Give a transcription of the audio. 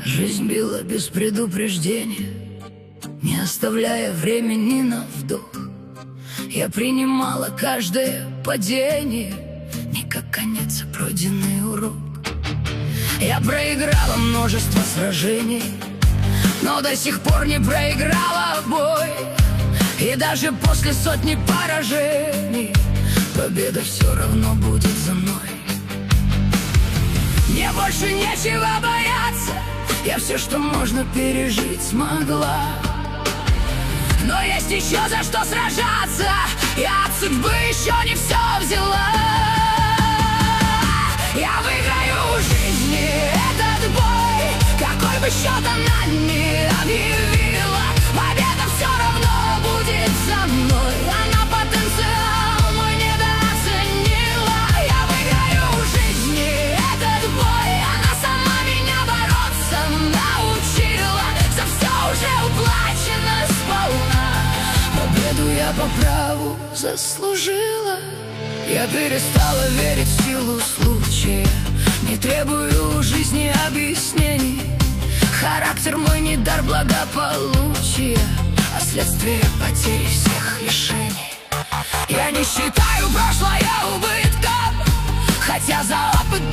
Жизнь била без предупреждения, не оставляя времени на вдох. Я принимала каждое падение не как конец, а пройденный урок. Я проиграла множество сражений, но до сих пор не проиграла бой. И даже после сотни поражений победа все равно будет за мной. Мне больше нечего бояться, я все, что можно пережить, смогла. Но есть еще за что сражаться, я от судьбы еще не все взяла. Я выиграю в жизни этот бой, какой бы счет она ни объявила. Победа все равно будет за мной, она потенциал мой недооценила. Я выиграю в жизни этот бой, она сама меня бороться научила. За все уже уплачено сполна, победу я по праву заслужила. Я перестала верить в силу случая, не требую в жизни объяснений. Характер мой не дар благополучия, а следствие потери всех лишений. Я не считаю прошлое убытком, хотя за опыт